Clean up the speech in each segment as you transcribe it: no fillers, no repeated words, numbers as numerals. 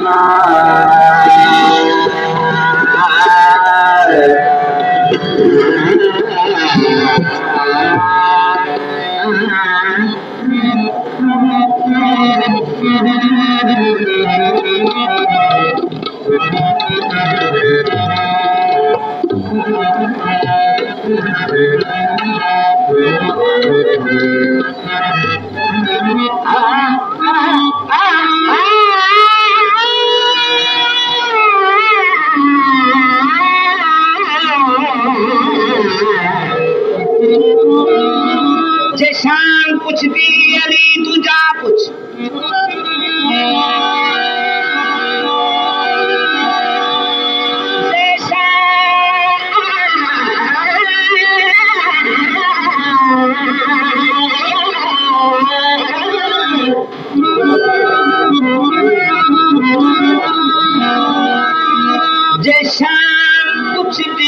जैसान कुछ भी अली तुझा कुछ जैसान कुछ भी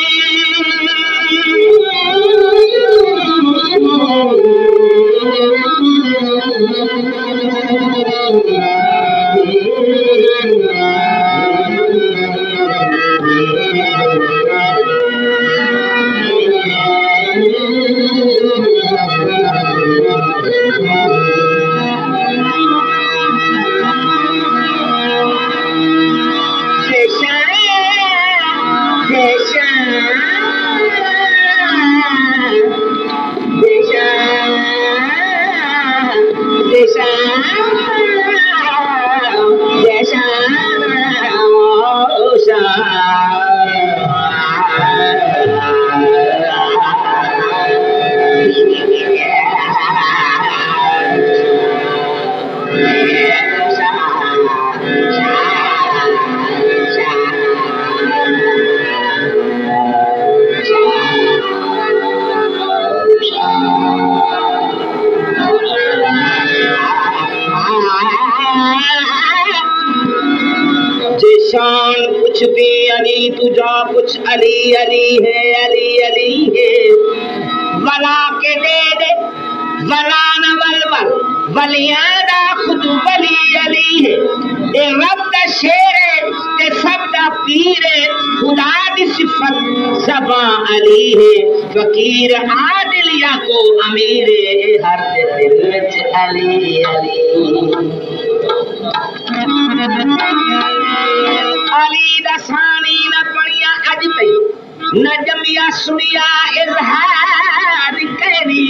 जैसान कुछ भी अली तुझा कुछ अली अली है वला के दे दे वला न वलवल वलियादा खुद वली अली है ए रब दा शेर ते सब दा पीर खुदा दी सिफत ज़बां अली है फकीर आदिल या को अमीर हर दिल विच अली अली दसानी न पढ़िया अज तई न जमिया सुनिया इजहार करी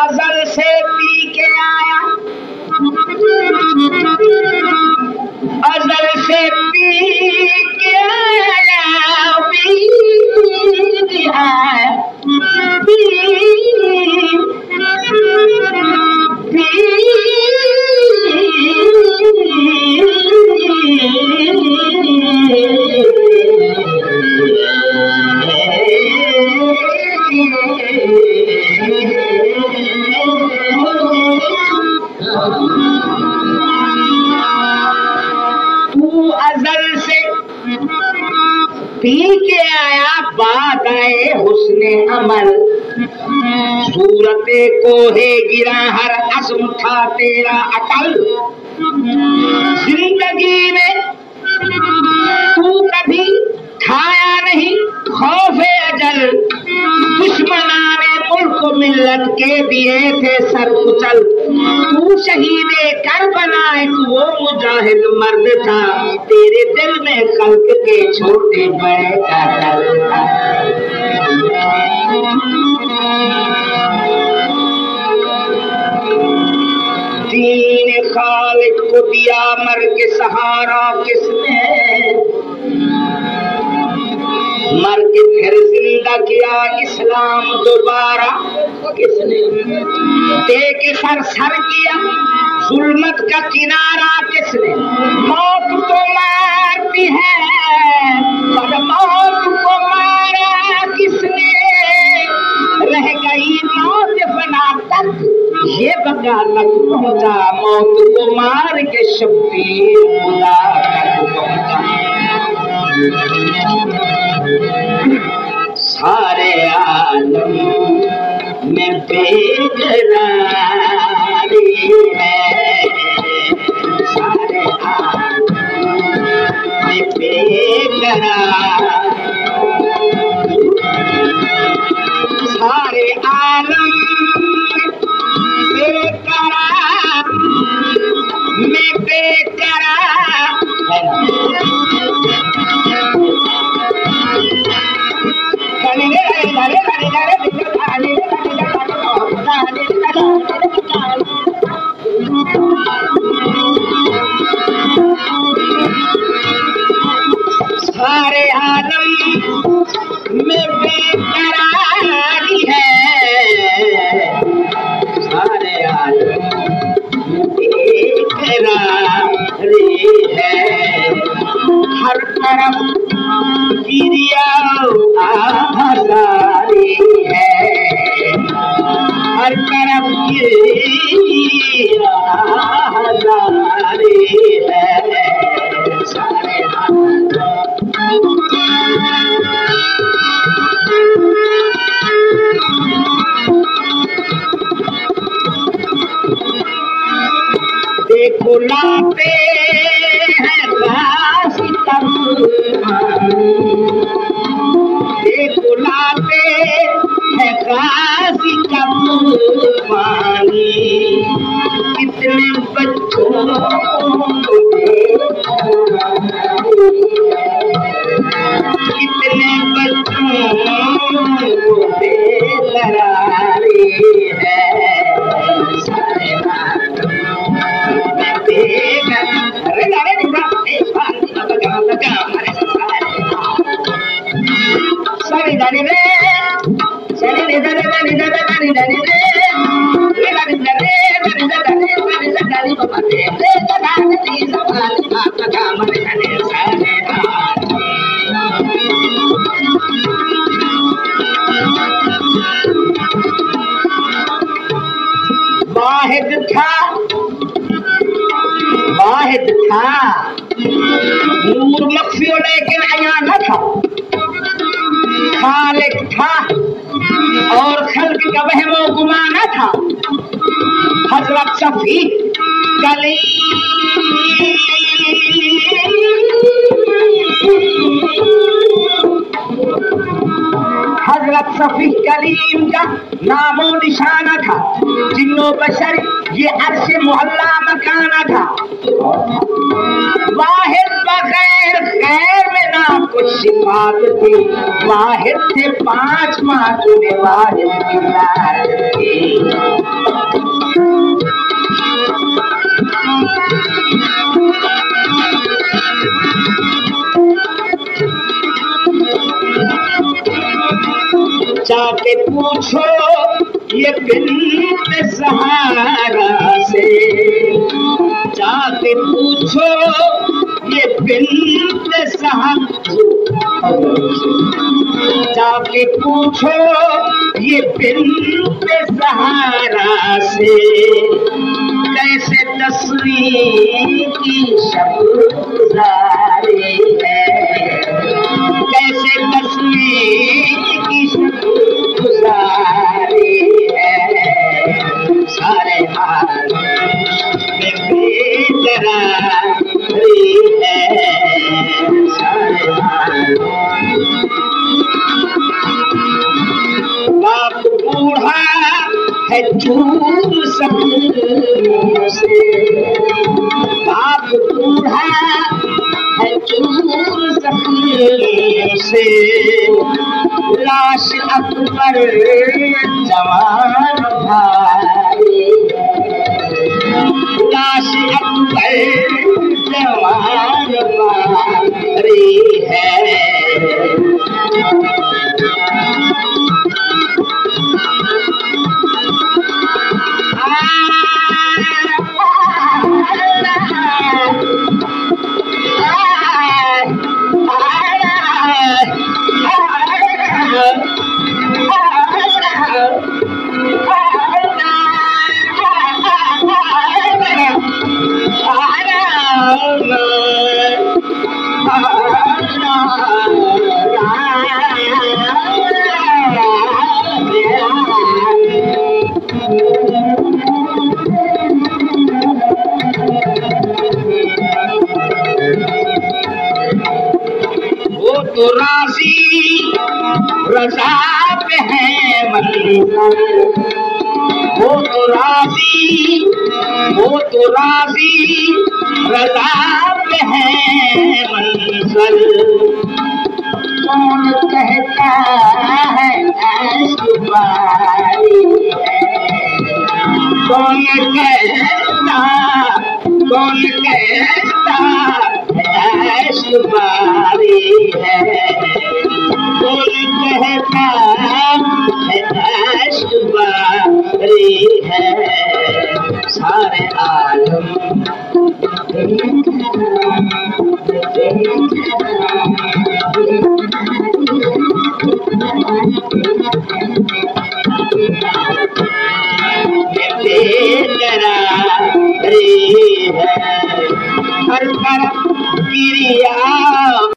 अजल से पी के आया, अजल से पी के आया, पी आया, तू अजल से पी के आया, बात आए हुस्ने अमल, सूरते को है गिरा हर अस्म था तेरा अकल। जिंदगी में तू कभी खाया नहीं खौफे अजल, दुश्मनाने मुल्क मिल्लत के दिए थे सर कुचल। तू शहीदे करबला एक वो मुजाहिद मर्द था, तेरे दिल में खल्क के छोटे बड़े का दर्द था। दीन खालिद को दिया मर के सहारा किसने, मर के फिर जिंदा किया इस्लाम दोबारा किसने, दे के सर सर किया जुल्मत का किनारा किसने। मौत को मारती है पर मौत को मारा किसने, रह गई मौत बना तक ये बगा तक पहुंचा, मौत को मार के शब्बीर खुदा तक पहुंचा। सारे आलम में बेकरारी है, सारे आलम में बेकरार, सारे आलम बेकरार में बेकरार। सारे आलम में बेकरारी है, सारे आलम में बेकरारी है। हर तरफ गिरिया आजारी है, हर तरफ गिरिया आजारी है। सारे देखो लाते हैं काशी देखो लाते हैं काशी का पानी, कितने बच्चों कितने बच्चों को बेकरारी है। वाहिद था नूर मख्फियो लेकिन अया न था, खालिक था और खल्क का वहमो गुमा न था। हजरत शफी कली हजरत शफी कलीम का नामो निशाना था, जिन्नो बशर ये अर्श मोहल्ला मकाना था। वाहिद बगैर खैर में ना कुछ सिफात थी, वाहिद थे 5 मासूम वाहिद की लात थी। जाके पूछो ये बिन्त सहारा से, जाके पूछो ये बिन्त सहारा, जाके पूछो ये बिन्त सहारा से कैसे तस्वीर की शब गुजारी है, कैसे तस्वीर की शब गुजारी है। सारे हाल में बेकरारी है, सारे हाल। बाप बूढ़ा है चूर सपनों से, बाप बूढ़ा है चूर सपनों से, लाश अकबर जवान भारी है, लाश अकबर जवान भारी है। वो तो राजी रजा पे है मंज़िल, वो तो राजी, वो तो राजी रजा पे है मंज़िल। कौन कहता है ऐशबारी है, कौन कहता, कौन कहता ऐशबारी है, कौन कहता ऐशबारी है। सारे आलम बेकरारी है, हर तरफ गिरिया